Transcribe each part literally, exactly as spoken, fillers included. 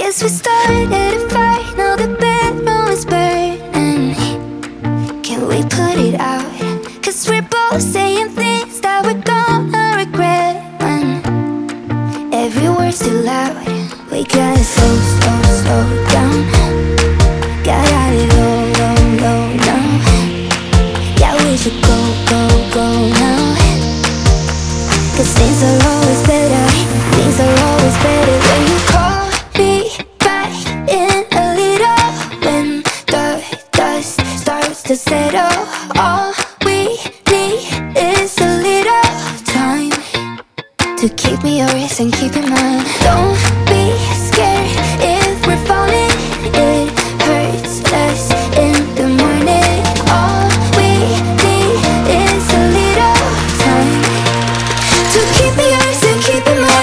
Guess we started a fight, now the bedroom is burning. Can we put it out? Cause we're both saying things that we're gonna regret when every word's too loud. We gotta slow, slow, slow down. Got it low, low, low now. Yeah, we should go, go, go now. Cause things are always better. Things are always better when you call me back in a little. When the dust starts to settle, all we need is a little time to keep me yours and keep in mind. Don't be scared if we're falling. It hurts less in the morning. All we need is a little time to keep me yours and keep in mind.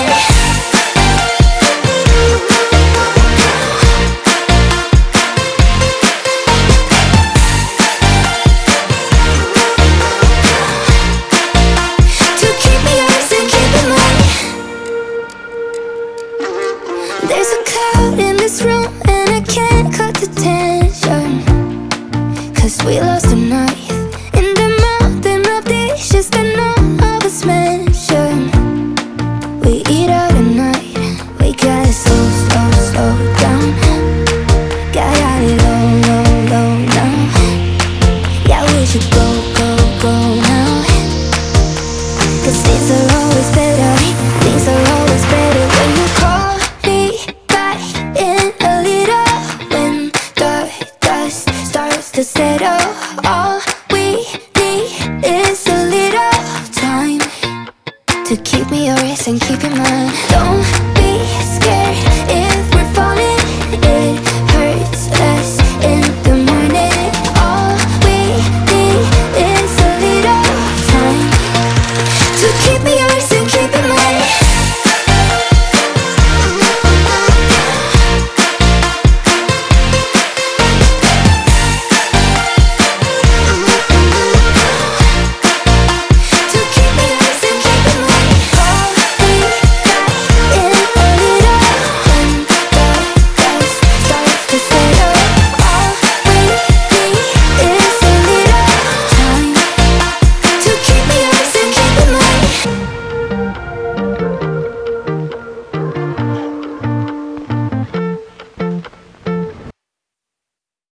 To keep me yours and keep in mind. There's a cloud in this room and I can't cut the tension. Cause we lost the knife in the mountain of dishes that none of us mention. We eat out at night. We gotta slow, slow, slow down. Got it low, low, low now. Yeah, we should go, go, go now. Cause things are always better. Things are always better when you call me back in a little. When the dust starts to settle, all we need is a little time to keep me yours and keep in mind. Don't